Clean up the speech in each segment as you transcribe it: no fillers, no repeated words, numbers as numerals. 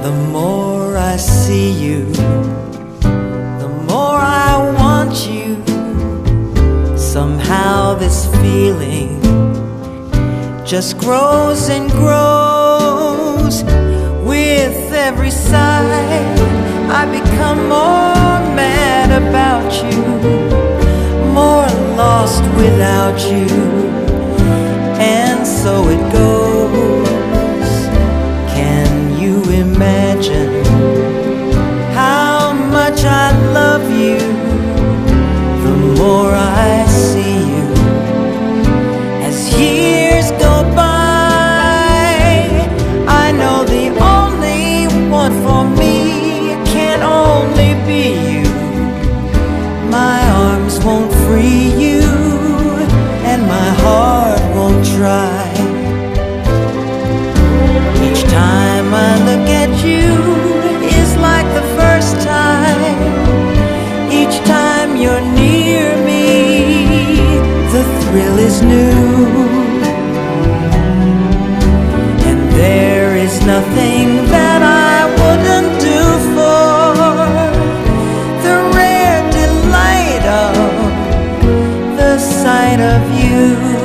The more I see you, the more I want you. Somehow this feeling just grows and grows. With every sigh I become more mad about you, more lost without you. And so it goes. Can you imagine how much I love you? The more I see you as years go by, I know the only one for me can only be you. My arms won't free you, and my heart won't try. Each time I look at you is like the first time. Each time you're near me, the thrill is new. And there is nothing that I wouldn't do for the rare delight of the sight of you.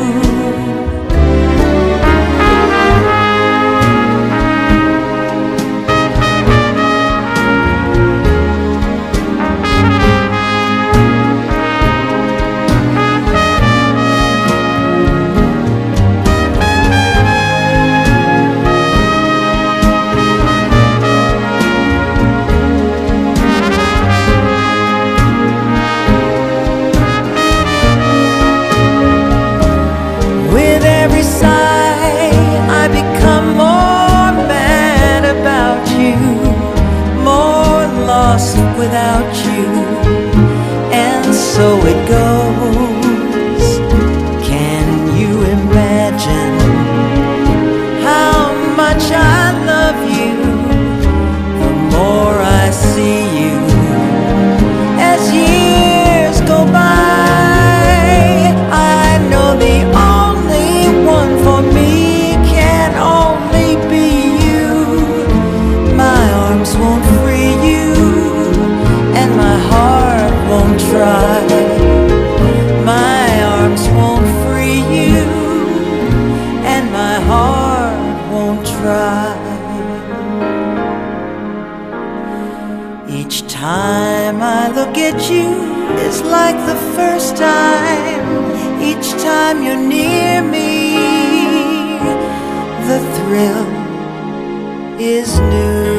Without you, and so it goes. Can you imagine how much I love you? The more I see you as years go by, I know the only one for me can only be you. My arms won't free you, and my heart won't try. My arms won't free you, and my heart won't try. Each time I look at you is like the first time. Each time you're near me, the thrill is new.